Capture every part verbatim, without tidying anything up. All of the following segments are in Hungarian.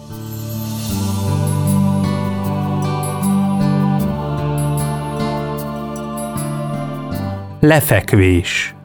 Lefekvés.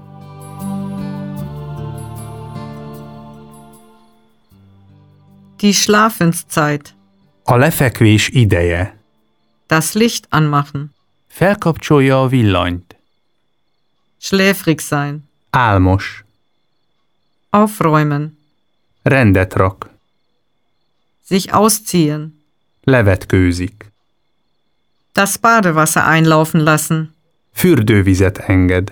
Die Schlafenszeit. A lefekvés ideje. Das Licht anmachen. Felkapcsolja a villanyt. Schläfrig sein. Álmos. Aufräumen. Rendet rak. Sich ausziehen. Levetkőzik. Das Badewasser einlaufen lassen. Fürdővizet enged.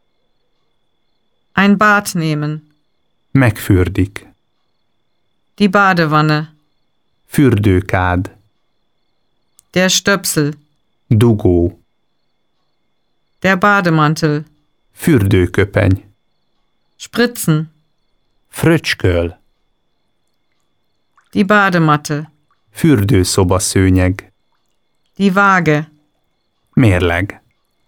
Ein Bad nehmen. Megfürdik. Die Badewanne. Fürdőkád. Der Stöpsel. Dugó. Der Bademantel. Fürdőköpeny. Spritzen. Fröcsköl. Die Badematte. Fürdőszobaszőnyeg. Die Waage. Mérleg.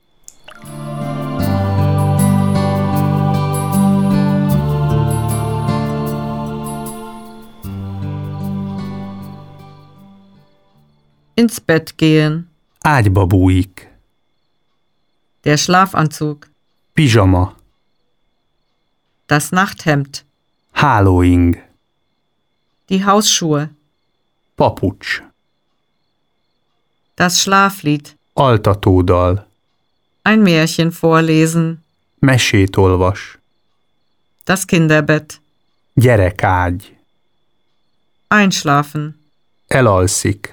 Ins Bett gehen. Ágyba bújik. Der Schlafanzug. Pizsama. Das Nachthemd. Hálóing. Die Hausschuhe. Papucs. Das Schlaflied. Altatódal. Ein Märchen vorlesen. Mesét olvas. Das Kinderbett. Gyerekágy. Einschlafen. Elalszik.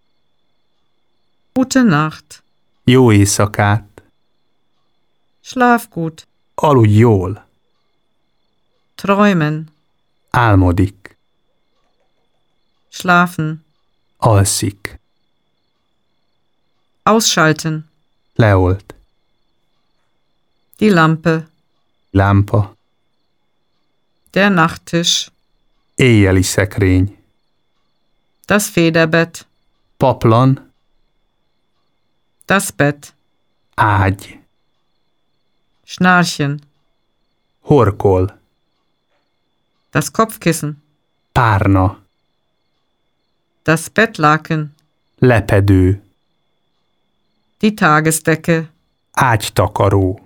Gute Nacht. Jó éjszakát. Schlaf gut. Aludj jól. Träumen. Álmodik. Schlafen. Alszik. Ausschalten. Leolt. Die Lampe. Lámpa. Der Nachttisch. Éjjeli szekrény. Das Federbett. Paplan. Das Bett. Ágy. Schnarchen. Horkol. Das Kopfkissen. Párna. Das Bettlaken. Lepedő. Die Tagesdecke. Ágytakaró.